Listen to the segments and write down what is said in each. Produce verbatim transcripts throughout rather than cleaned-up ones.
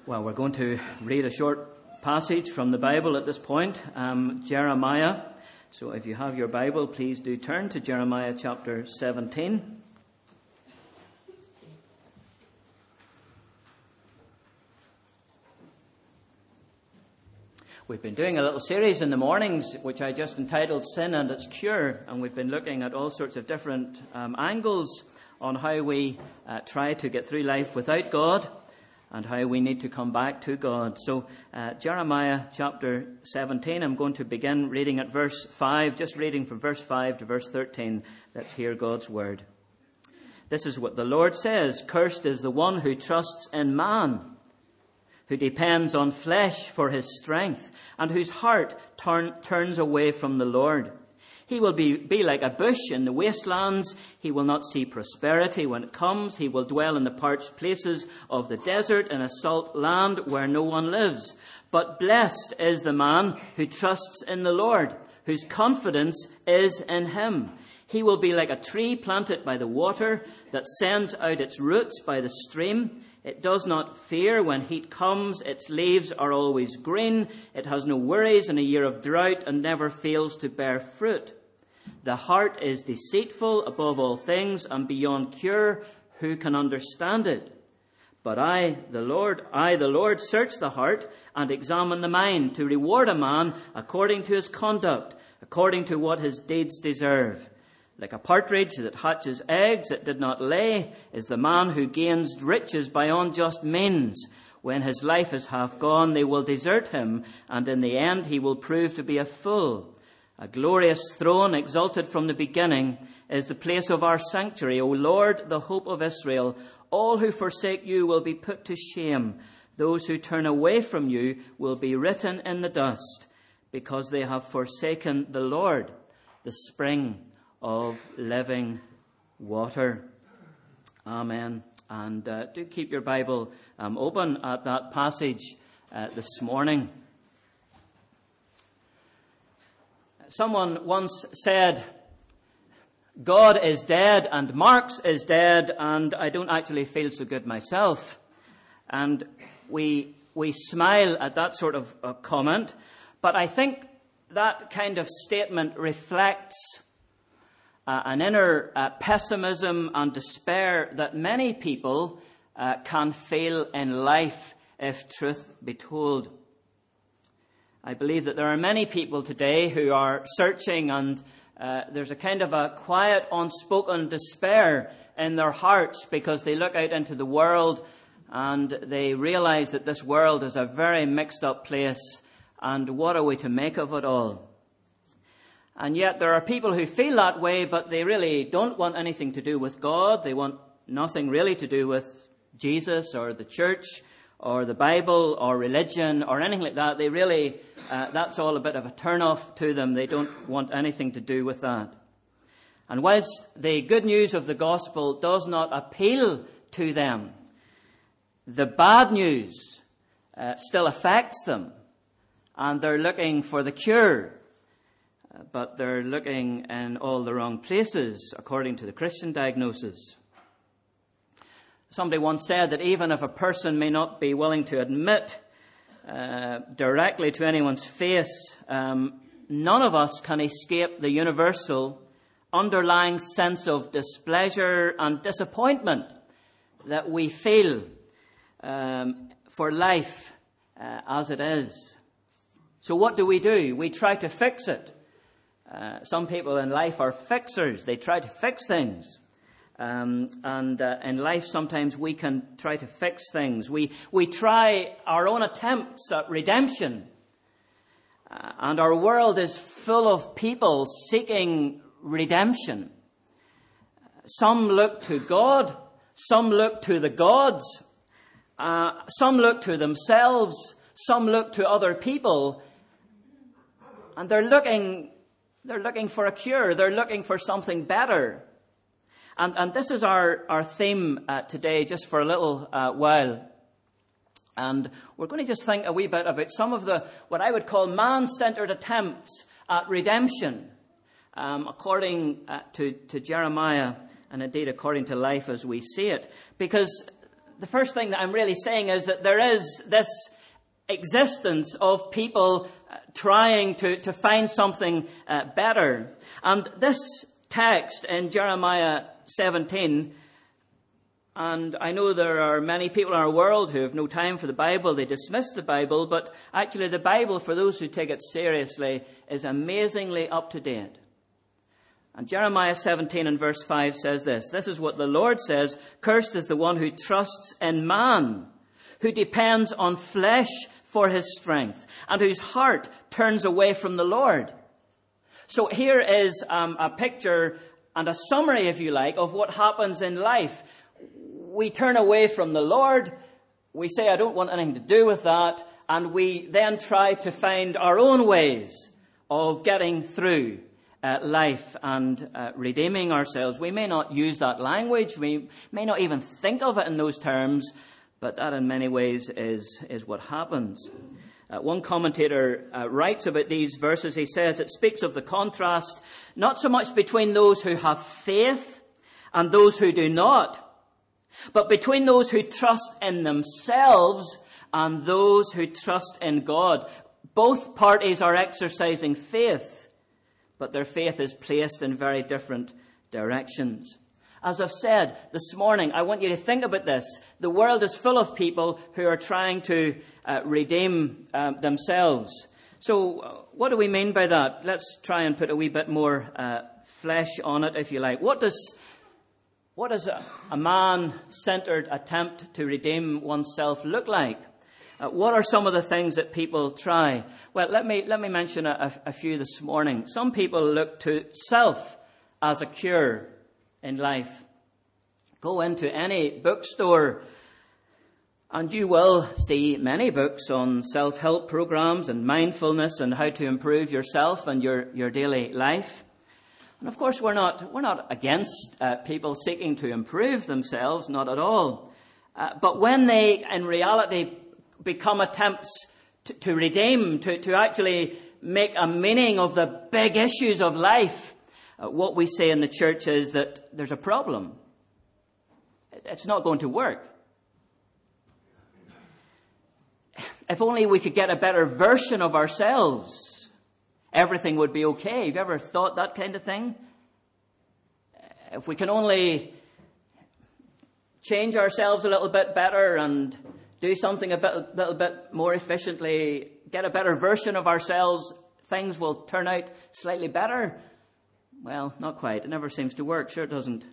Well, we're going to read a short passage from the Bible at this point, um, Jeremiah. So if you have your Bible, please do turn to Jeremiah chapter seventeen. We've been doing a little series in the mornings, which I just entitled Sin and Its Cure, and we've been looking at all sorts of different um, angles on how we uh, try to get through life without God, and how we need to come back to God. So, uh, Jeremiah chapter seventeen, I'm going to begin reading at verse five, just reading from verse five to verse thirteen. Let's hear God's word. This is what the Lord says: "Cursed is the one who trusts in man, who depends on flesh for his strength, and whose heart turn, turns away from the Lord. He will be, be like a bush in the wastelands. He will not see prosperity when it comes. He will dwell in the parched places of the desert, in a salt land where no one lives. But blessed is the man who trusts in the Lord, whose confidence is in him. He will be like a tree planted by the water, that sends out its roots by the stream. It does not fear when heat comes. Its leaves are always green. It has no worries in a year of drought, and never fails to bear fruit. The heart is deceitful above all things, and beyond cure. Who can understand it? But I, the Lord, I, the Lord, search the heart and examine the mind, to reward a man according to his conduct, according to what his deeds deserve. Like a partridge that hatches eggs it did not lay, is the man who gains riches by unjust means. When his life is half gone, they will desert him, and in the end he will prove to be a fool. A glorious throne, exalted from the beginning, is the place of our sanctuary. O Lord, the hope of Israel, all who forsake you will be put to shame. Those who turn away from you will be written in the dust, because they have forsaken the Lord, the spring of living water." Amen. And uh, do keep your Bible um, open at that passage uh, this morning. Someone once said, "God is dead and Marx is dead, and I don't actually feel so good myself." And we we smile at that sort of uh, comment, but I think that kind of statement reflects Uh, an inner uh, pessimism and despair that many people uh, can feel in life, if truth be told. I believe that there are many people today who are searching, and uh, there's a kind of a quiet, unspoken despair in their hearts, because they look out into the world and they realize that this world is a very mixed up place, and what are we to make of it all? And yet there are people who feel that way, but they really don't want anything to do with God. They want nothing really to do with Jesus or the church or the Bible or religion or anything like that. They really, uh, that's all a bit of a turn-off to them. They don't want anything to do with that. And whilst the good news of the gospel does not appeal to them, the bad news uh, still affects them, and they're looking for the cure. But they're looking in all the wrong places, according to the Christian diagnosis. Somebody once said that even if a person may not be willing to admit uh, directly to anyone's face, um, none of us can escape the universal underlying sense of displeasure and disappointment that we feel um, for life uh, as it is. So what do we do? We try to fix it. Uh, some people in life are fixers. They try to fix things. Um, and uh, in life, sometimes we can try to fix things. We we try our own attempts at redemption. Uh, and our world is full of people seeking redemption. Some look to God. Some look to the gods. Uh, some look to themselves. Some look to other people. And they're looking... They're looking for a cure. They're looking for something better. And, and this is our, our theme uh, today, just for a little uh, while. And we're going to just think a wee bit about some of the, what I would call man-centered attempts at redemption, um, according uh, to, to Jeremiah, and indeed according to life as we see it. Because the first thing that I'm really saying is that there is this existence of people uh, trying to, to find something uh, better. And this text in Jeremiah seventeen, and I know there are many people in our world who have no time for the Bible. They dismiss the Bible, but actually the Bible, for those who take it seriously, is amazingly up to date. And Jeremiah seventeen and verse five says this, "This is what the Lord says, cursed is the one who trusts in man, who depends on flesh for his strength, and whose heart turns away from the Lord." So here is um, a picture and a summary, if you like, of what happens in life. We turn away from the Lord, we say, I don't want anything to do with that, and we then try to find our own ways of getting through uh, life and uh, redeeming ourselves. We may not use that language, we may not even think of it in those terms, but that in many ways is, is what happens. Uh, one commentator uh, writes about these verses. He says it speaks of the contrast, not so much between those who have faith and those who do not, but between those who trust in themselves and those who trust in God. Both parties are exercising faith, but their faith is placed in very different directions. As I've said this morning, I want you to think about this. The world is full of people who are trying to uh, redeem uh, themselves. So uh, what do we mean by that? Let's try and put a wee bit more uh, flesh on it, if you like. What does what does a, a man-centered attempt to redeem oneself look like? Uh, what are some of the things that people try? Well, let me let me mention a, a, a few this morning. Some people look to self as a cure in life. Go into any bookstore and you will see many books on self-help programs and mindfulness and how to improve yourself and your, your daily life. And of course, we're not we're not against uh, people seeking to improve themselves, not at all. Uh, but when they, in reality, become attempts to, to redeem, to, to actually make a meaning of the big issues of life, uh, what we say in the church is that there's a problem. It's not going to work. If only we could get a better version of ourselves, everything would be okay. Have you ever thought that kind of thing? If we can only change ourselves a little bit better and do something a bit, little bit more efficiently, get a better version of ourselves, things will turn out slightly better. Well, not quite. It never seems to work. Sure it doesn't.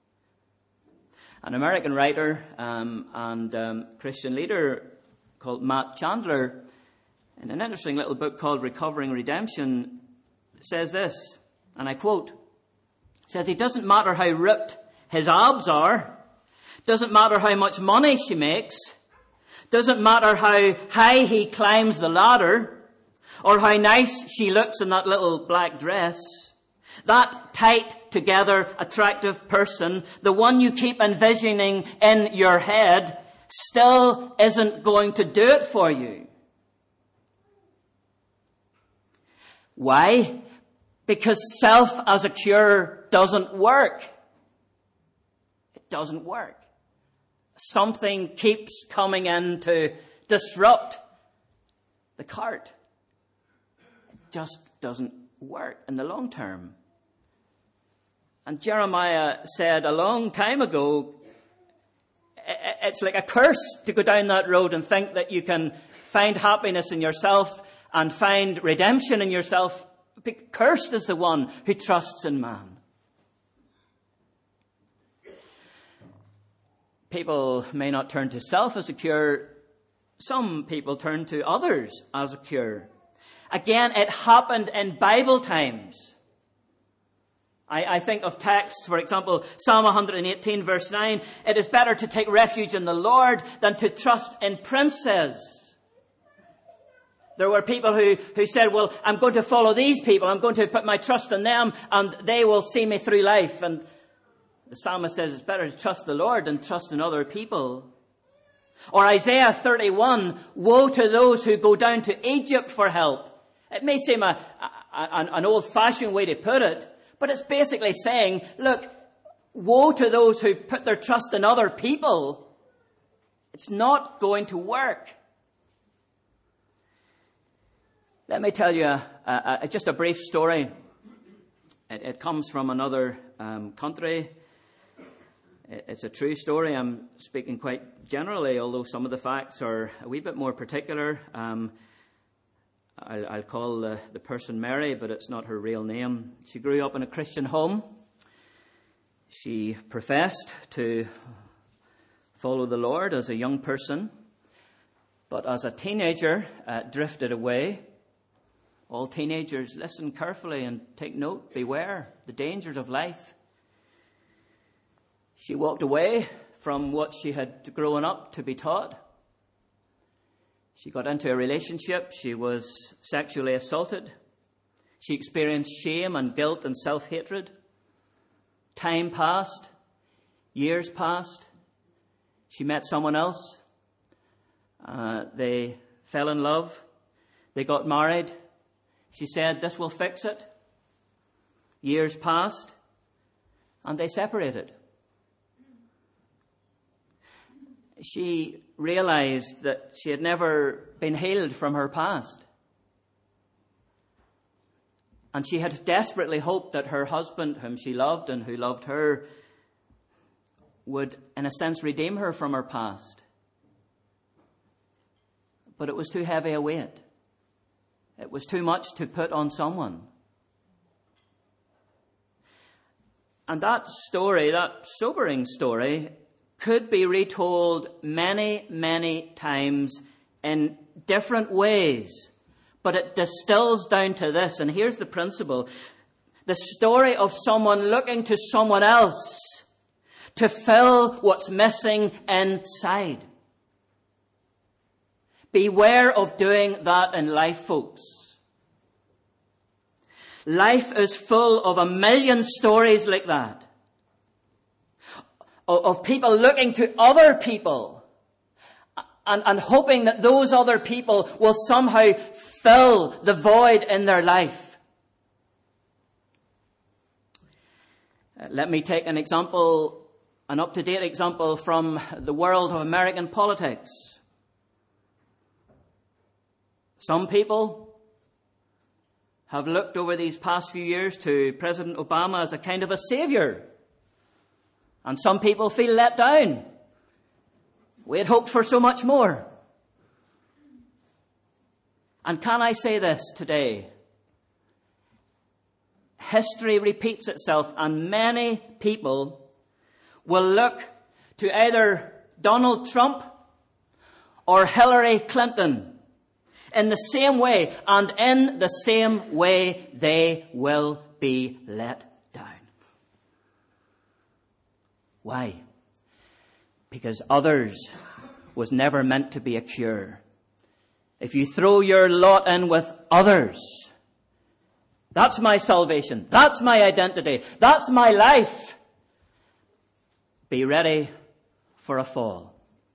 An American writer um, and um, Christian leader called Matt Chandler, in an interesting little book called Recovering Redemption, says this, and I quote, says, "It doesn't matter how ripped his abs are, doesn't matter how much money she makes, doesn't matter how high he climbs the ladder, or how nice she looks in that little black dress. That tight together, attractive person, the one you keep envisioning in your head, still isn't going to do it for you." Why? Because self as a cure doesn't work. It doesn't work. Something keeps coming in to disrupt the cart. It just doesn't work in the long term. And Jeremiah said a long time ago, it's like a curse to go down that road and think that you can find happiness in yourself and find redemption in yourself. Cursed is the one who trusts in man. People may not turn to self as a cure. Some people turn to others as a cure. Again, it happened in Bible times. I, I think of texts, for example, Psalm one eighteen verse nine, "It is better to take refuge in the Lord than to trust in princes." There were people who, who said, well, I'm going to follow these people. I'm going to put my trust in them and they will see me through life. And the psalmist says it's better to trust the Lord than trust in other people. Or Isaiah thirty-one, "Woe to those who go down to Egypt for help." It may seem a, a, an old-fashioned way to put it, but it's basically saying, look, woe to those who put their trust in other people It's not going to work. Let me tell you a, a, a, just a brief story. It, it comes from another um, country. It, it's a true story. I'm speaking quite generally, although some of the facts are a wee bit more particular. Um, I'll, I'll call the, the person Mary, but it's not her real name. She grew up in a Christian home. She professed to follow the Lord as a young person, but as a teenager, uh, drifted away. All teenagers, listen carefully and take note. Beware the dangers of life. She walked away from what she had grown up to be taught. She got into a relationship. She was sexually assaulted. She experienced shame and guilt and self-hatred. Time passed. Years passed. She met someone else. Uh, they fell in love. They got married. She said, "This will fix it." Years passed, and they separated. She realized that she had never been healed from her past. And she had desperately hoped that her husband, whom she loved and who loved her, would, in a sense, redeem her from her past. But it was too heavy a weight. It was too much to put on someone. And that story, that sobering story, could be retold many, many times in different ways. But it distills down to this, and here's the principle. The story of someone looking to someone else to fill what's missing inside. Beware of doing that in life, folks. Life is full of a million stories like that. Of people looking to other people and, and hoping that those other people will somehow fill the void in their life. Uh, let me take an example, an up-to-date example from the world of American politics. Some people have looked over these past few years to President Obama as a kind of a savior. And some people feel let down. We had hoped for so much more. And can I say this today? History repeats itself, and many people will look to either Donald Trump or Hillary Clinton in the same way, and in the same way they will be let down. Why? Because others was never meant to be a cure. If you throw your lot in with others, that's my salvation, that's my identity, that's my life, be ready for a fall.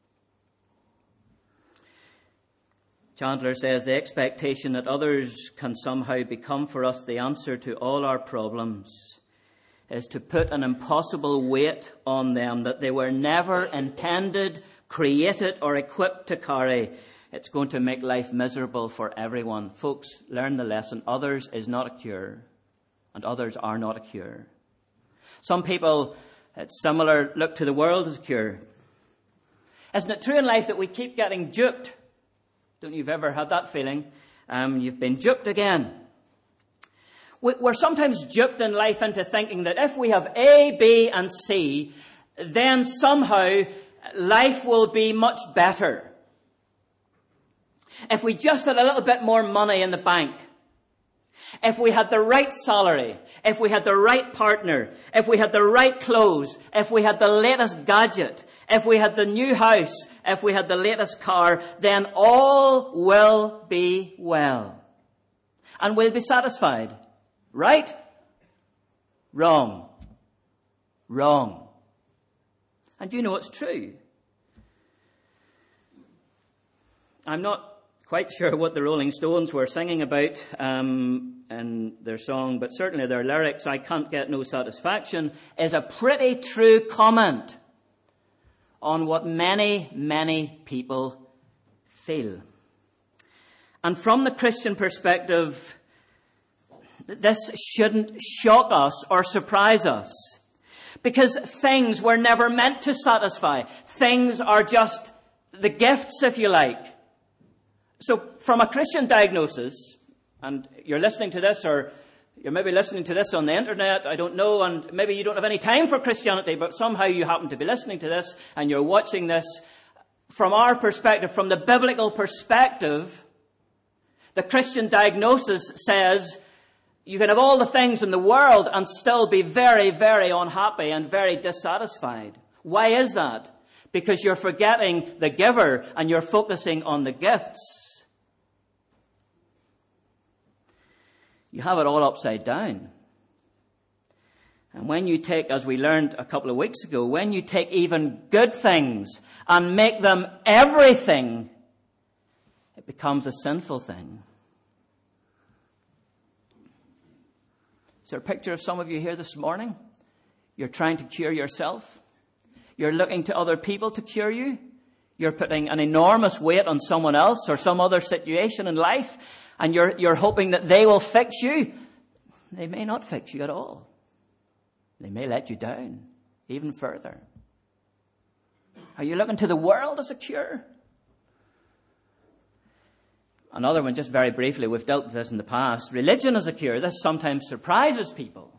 Chandler says the expectation that others can somehow become for us the answer to all our problems is to put an impossible weight on them that they were never intended, created, or equipped to carry. It's going to make life miserable for everyone. Folks, learn the lesson. Others is not a cure, and others are not a cure. Some people, it's similar, look to the world as a cure. Isn't it true in life that we keep getting duped? Don't you ever had that feeling? Um, you've been duped again. We're sometimes duped in life into thinking that if we have A, B, and C, then somehow life will be much better. If we just had a little bit more money in the bank, if we had the right salary, if we had the right partner, if we had the right clothes, if we had the latest gadget, if we had the new house, if we had the latest car, then all will be well. And we'll be satisfied. Right? Wrong. Wrong. And you know it's true. I'm not quite sure what the Rolling Stones were singing about um, in their song, but certainly their lyrics, "I can't get no satisfaction," is a pretty true comment on what many, many people feel. And from the Christian perspective, this shouldn't shock us or surprise us, because things were never meant to satisfy. Things are just the gifts, if you like. So from a Christian diagnosis, and you're listening to this, or you're maybe listening to this on the internet, I don't know, and maybe you don't have any time for Christianity, but somehow you happen to be listening to this and you're watching this. From our perspective, from the biblical perspective, the Christian diagnosis says you can have all the things in the world and still be very, very unhappy and very dissatisfied. Why is that? Because you're forgetting the giver and you're focusing on the gifts. You have it all upside down. And when you take, as we learned a couple of weeks ago, when you take even good things and make them everything, it becomes a sinful thing. Is there a picture of some of you here this morning? You're trying to cure yourself. You're looking to other people to cure you. You're putting an enormous weight on someone else or some other situation in life. And you're, you're hoping that they will fix you. They may not fix you at all. They may let you down even further. Are you looking to the world as a cure? Another one, just very briefly, we've dealt with this in the past. Religion as a cure. This sometimes surprises people.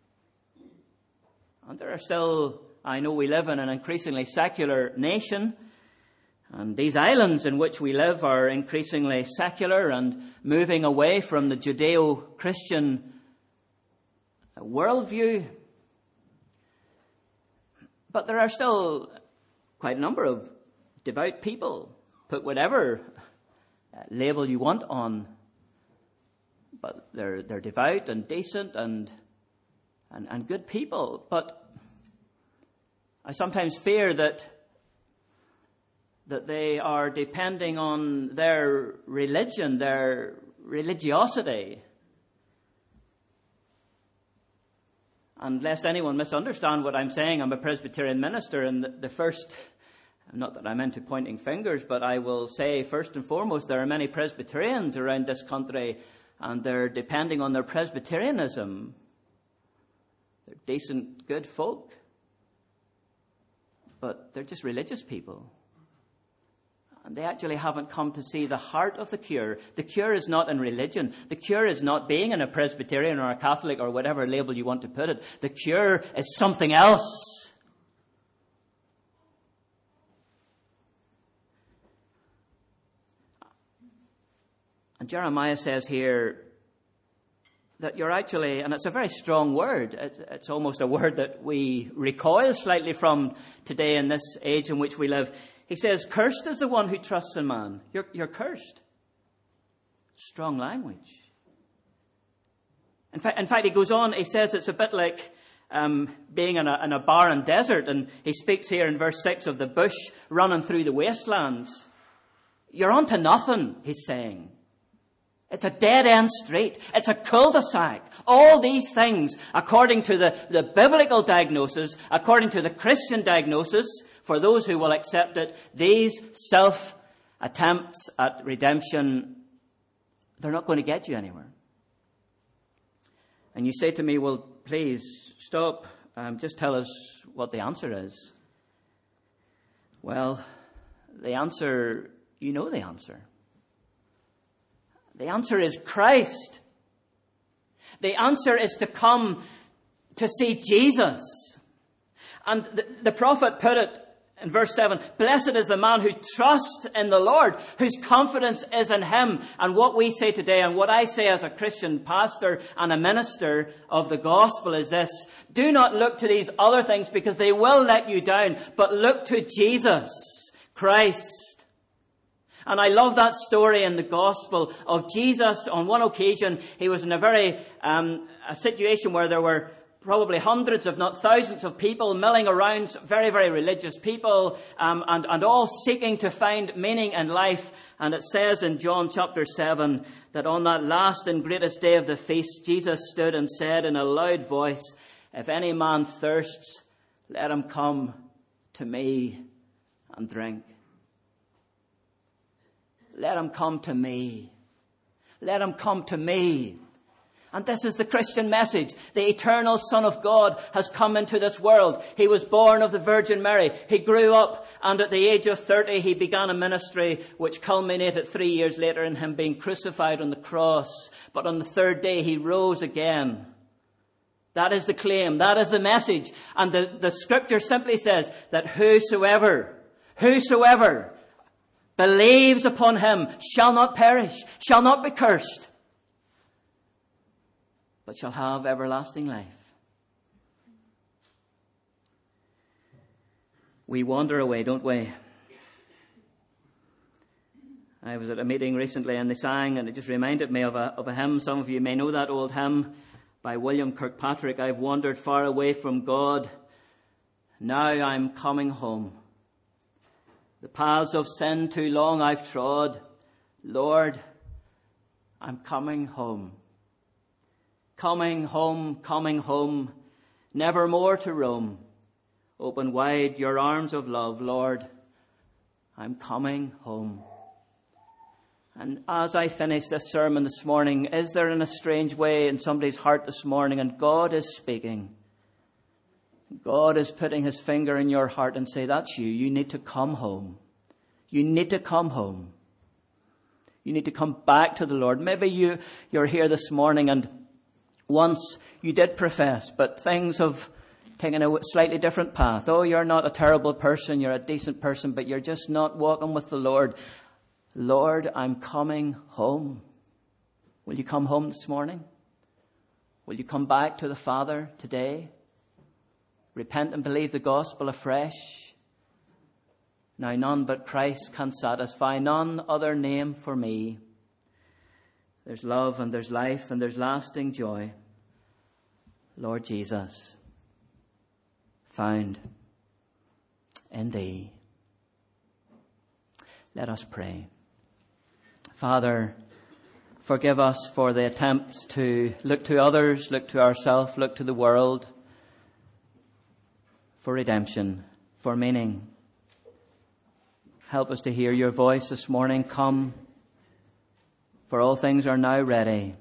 And there are still, I know we live in an increasingly secular nation. And these islands in which we live are increasingly secular and moving away from the Judeo-Christian worldview. But there are still quite a number of devout people. Put whatever label you want on. But they're they're devout and decent and and, and good people. But I sometimes fear that that they are depending on their religion, their religiosity. And lest anyone misunderstand what I'm saying, I'm a Presbyterian minister, and the, the first, not that I'm into pointing fingers, but I will say first and foremost, there are many Presbyterians around this country, and they're depending on their Presbyterianism. They're decent, good folk, but they're just religious people. And they actually haven't come to see the heart of the cure. The cure is not in religion. The cure is not being in a Presbyterian or a Catholic or whatever label you want to put it. The cure is something else. And Jeremiah says here that you're actually, and it's a very strong word, it's, it's almost a word that we recoil slightly from today in this age in which we live. He says, cursed is the one who trusts in man. You're, you're cursed. Strong language. In fact, in fact, he goes on, he says it's a bit like um, being in a, in a barren desert, and he speaks here in verse six of the bush running through the wastelands. You're onto nothing, he's saying. It's a dead-end street. It's a cul-de-sac. All these things, according to the, the biblical diagnosis, according to the Christian diagnosis, for those who will accept it, these self-attempts at redemption, they're not going to get you anywhere. And you say to me, well, please, stop. Um, just tell us what the answer is. Well, the answer, you know the answer. The answer is Christ. The answer is to come to see Jesus. And the, the prophet put it in verse seven, blessed is the man who trusts in the Lord, whose confidence is in him. And what we say today, and what I say as a Christian pastor and a minister of the gospel is this: do not look to these other things because they will let you down, but look to Jesus Christ. And I love that story in the gospel of Jesus. On one occasion, he was in a very, um, a situation where there were probably hundreds, if not thousands of people milling around, very, very religious people, um, and, and all seeking to find meaning in life. And it says in John chapter seven that on that last and greatest day of the feast, Jesus stood and said in a loud voice, if any man thirsts, let him come to me and drink. Let him come to me. Let him come to me. And this is the Christian message. The eternal Son of God has come into this world. He was born of the Virgin Mary. He grew up, and at the age of thirty he began a ministry which culminated three years later in him being crucified on the cross. But on the third day he rose again. That is the claim. That is the message. And the, the scripture simply says that whosoever, whosoever believes upon him shall not perish, shall not be cursed, but shall have everlasting life. We wander away, don't we? I was at a meeting recently and they sang, and it just reminded me of a, of a hymn. Some of you may know that old hymn by William Kirkpatrick. I've wandered far away from God. Now I'm coming home. The paths of sin too long I've trod. Lord, I'm coming home. Coming home, coming home, never more to roam. Open wide your arms of love, Lord. I'm coming home. And as I finish this sermon this morning, is there in a strange way in somebody's heart this morning, and God is speaking? God is putting his finger in your heart and say, that's you. You need to come home. You need to come home. You need to come back to the Lord. Maybe you, you're here this morning and once you did profess, but things have taken a slightly different path. Oh, you're not a terrible person, you're a decent person, but you're just not walking with the Lord. Lord, I'm coming home. Will you come home this morning? Will you come back to the Father today? Repent and believe the gospel afresh. Now none but Christ can satisfy, none other name for me. There's love and there's life and there's lasting joy. Lord Jesus, found in thee. Let us pray. Father, forgive us for the attempts to look to others, look to ourselves, look to the world for redemption, for meaning. Help us to hear your voice this morning. Come, for all things are now ready.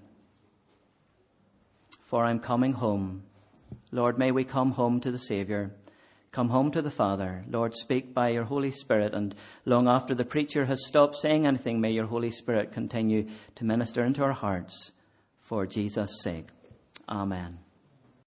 For I'm coming home. Lord, may we come home to the Saviour. Come home to the Father. Lord, speak by your Holy Spirit, and long after the preacher has stopped saying anything, may your Holy Spirit continue to minister into our hearts for Jesus' sake. Amen.